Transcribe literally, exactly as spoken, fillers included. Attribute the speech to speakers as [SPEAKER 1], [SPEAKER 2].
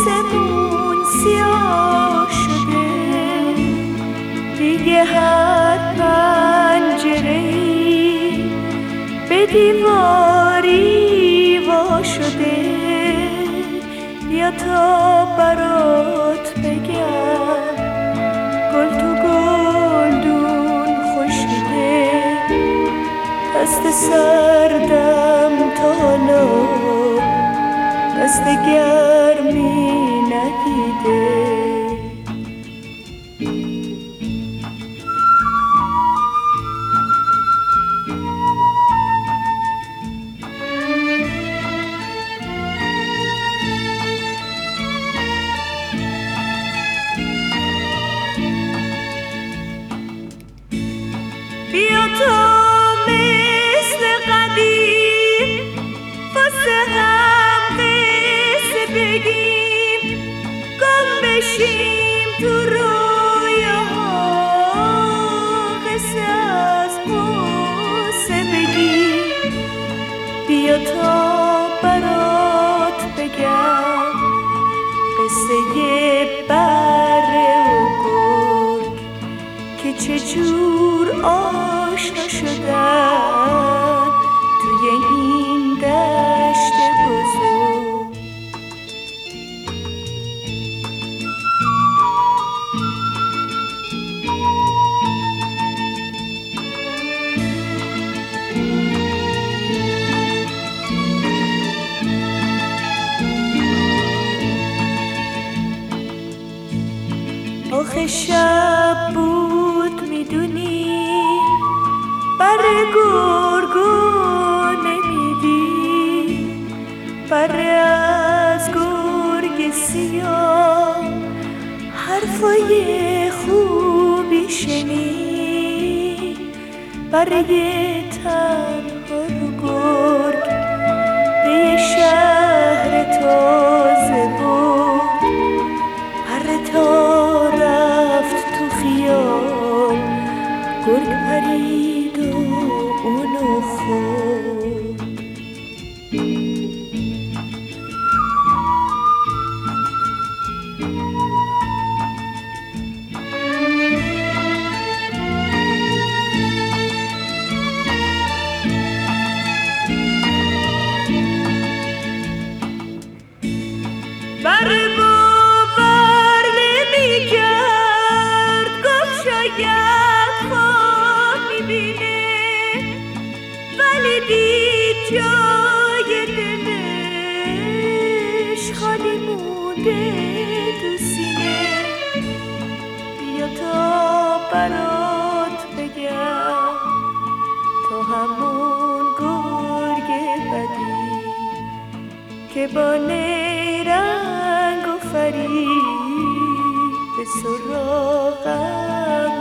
[SPEAKER 1] آسمون سیاه شده، دیگه هر پنجره‌ای به دیواری وا شده. بیا تا برات بگم گل تو گلدون خشکیده، دست سردم تا حالا دست گرمی ندیده. بیا تا مثل قدیم واسه هم قصه بگیم، گم بشیم تو رویاها، قصه از قصه بگیم. بیا تا برات بگم قصه بره و گرگ که چجور آشنا شدن توی این دشت بزرگ. آخه شب بود میدونی بره گرگو نمیدی، بره از گرگ سیاه حرفای خوبی شنید، بره تنها رو گرگ به یه شهر تازه بود، بره تا رفت تو خیال گرگ پرید و اونو خورد. بره باور نمی کرد، گفت شاید خواب میبینه، ولی دید جای دلش خالی مونده تو سینه. بیا تا برات بگم تو همون گرگ بدی که با نیرنگ و فریب به سراغم